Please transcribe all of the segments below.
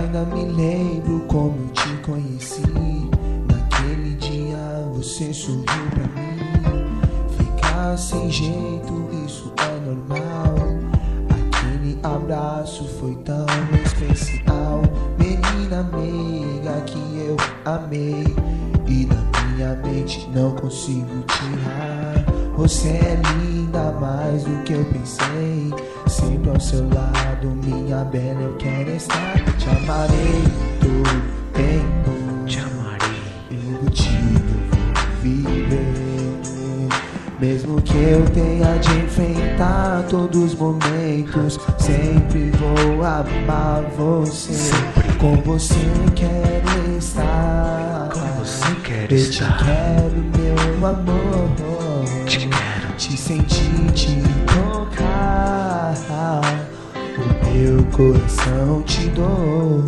Ainda me lembro como eu te conheci. Naquele dia você sorriu pra mim. Ficar sem jeito, isso é normal. Aquele abraço foi tão especial. Menina amiga que eu amei, e da minha mente não consigo tirar. Você é linda mais do que eu pensei. Sempre ao seu lado, minha bela, eu quero estar. Te amarei todo tempo, te amarei. Eu contigo vou viver. Mesmo que eu tenha de enfrentar todos os momentos, sempre vou amar você. Sempre. Com você quero estar. Com você quero eu estar. te quero, meu amor. Te quero. Te sentir, te tocar. O meu coração te dou.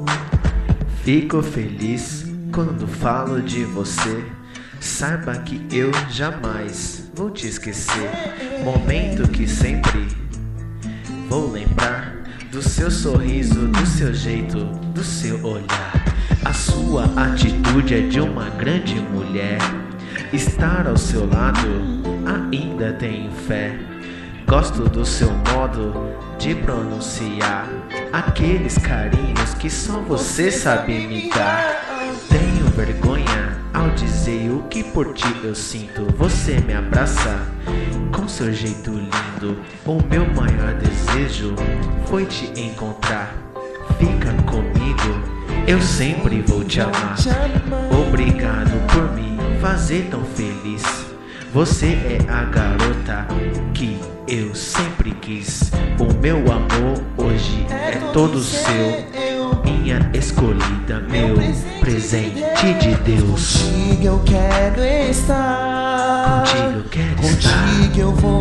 Fico feliz quando falo de você. Saiba que eu jamais vou te esquecer. Momento que sempre vou lembrar do seu sorriso, do seu jeito, do seu olhar. A sua atitude é de uma grande mulher. Estar ao seu lado, ainda tenho fé. Gosto do seu modo de pronunciar aqueles carinhos que só você sabe me dar. Tenho vergonha ao dizer o que por ti eu sinto. Você me abraça com seu jeito lindo. O meu maior desejo foi te encontrar. Fica comigo, eu sempre vou te amar. Obrigado por me fazer tão feliz. Você é a garota que eu sempre quis. O meu amor hoje é todo seu. Minha escolhida, meu presente de Deus. Contigo eu quero estar. Contigo eu quero estar. Contigo eu vou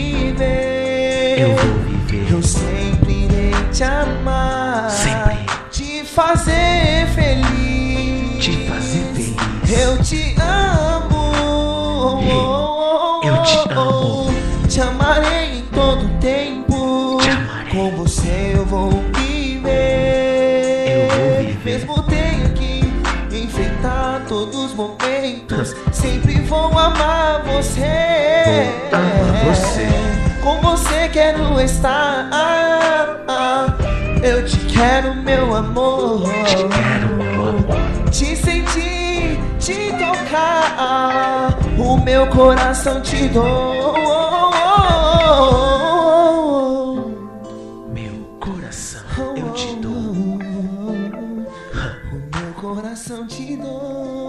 viver. Eu vou viver. Eu sempre irei te amar. Sempre. Te fazer feliz. Te fazer feliz. Eu te amo. Eu te amo. Te amarei em todo tempo. Te amarei. Com você eu vou viver. Eu vou viver. Mesmo tenha que enfrentar todos os momentos, sempre vou amar você. Vou amar você. Com você quero estar. Eu te quero, meu amor. Te quero, meu amor. Te sentir, te tocar. O meu coração te dou. Meu coração eu te dou. O meu coração te dou.